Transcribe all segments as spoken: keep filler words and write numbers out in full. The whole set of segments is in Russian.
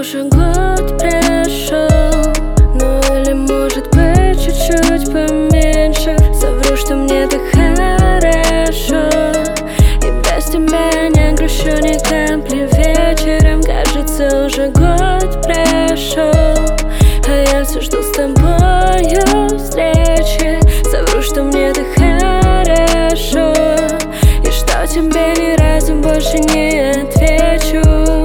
уже год прошел, ну или может быть чуть-чуть поменьше. Совру, что мне так хорошо, и без тебя не грущу ни капли вечером. Кажется, уже год прошел, а я все жду с тобою встречи. Совру, что мне так хорошо, и что тебе ни разу больше не отвечу.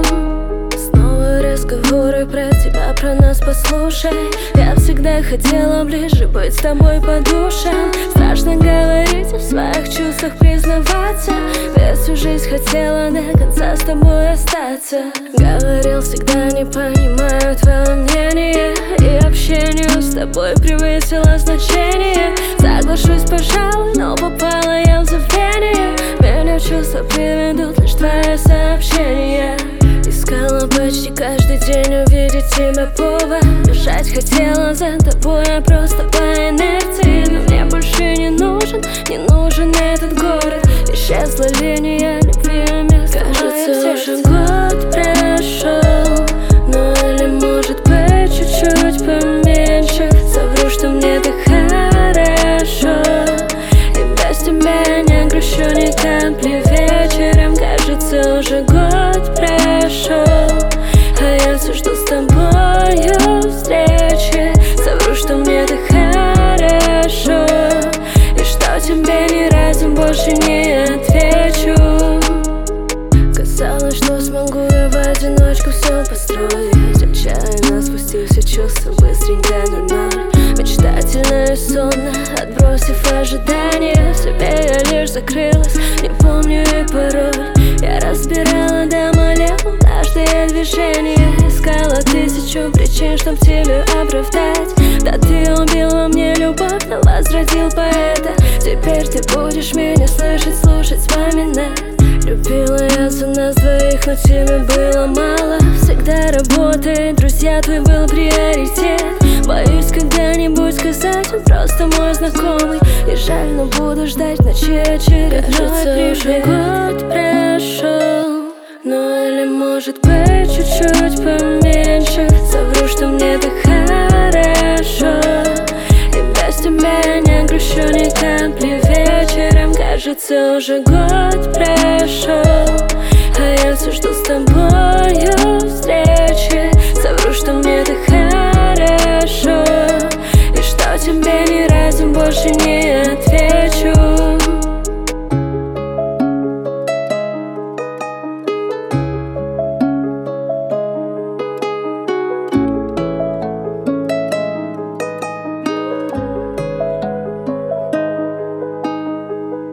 Снова разговоры про тебя, про нас послушай. Я всегда хотела ближе быть с тобой по душам. Страшно говорить о своих чувствах, признаваться. Я всю жизнь хотела до конца с тобой остаться. Говорил всегда, не понимаю твое мнение, и общению с тобой превысило значение. Соглашусь, пожалуй, но попала я в забвение. Меня в чувства приведут лишь твои сообщения. Искала почти каждый день увидеть тебя повод. Бежать хотела за тобой, а просто по инерции. Но мне больше не нужен, не нужен этот город. Исчезла линия любви, а место кажется, уже год прошел, ну или может быть чуть-чуть поменьше. Совру, что мне так хорошо, и без тебя не грущу ни капли вечером. Кажется, уже год прошел, а я все жду с тобою встречи. Совру, что мне так хорошо, и что тебе ни разу больше не отвечу. Казалось, что смогу я в одиночку все построить. Отчаянно спустил все чувства быстренько на ноль. Мечтательно и сонно, отбросив ожидания, в себе я лишь закрылась, не помню и пароль. Я разбирала до молекул каждое движение, искала тысячу причин, чтоб тебя оправдать. Да ты убил во мне любовь, но возродил поэта. Теперь ты будешь меня слышать, слушать, вспоминать. Любила я за нас двоих, но тебе было мало. Всегда работает, друзья, твой был приоритет. Боюсь когда-нибудь сказать, он просто мой знакомый. И жаль, но буду ждать в ночи очередной привет. Уже год прошел, ну или может быть чуть-чуть поменьше. Совру, что мне так хорошо, и без тебя не грущу ни капли вечером. Кажется, уже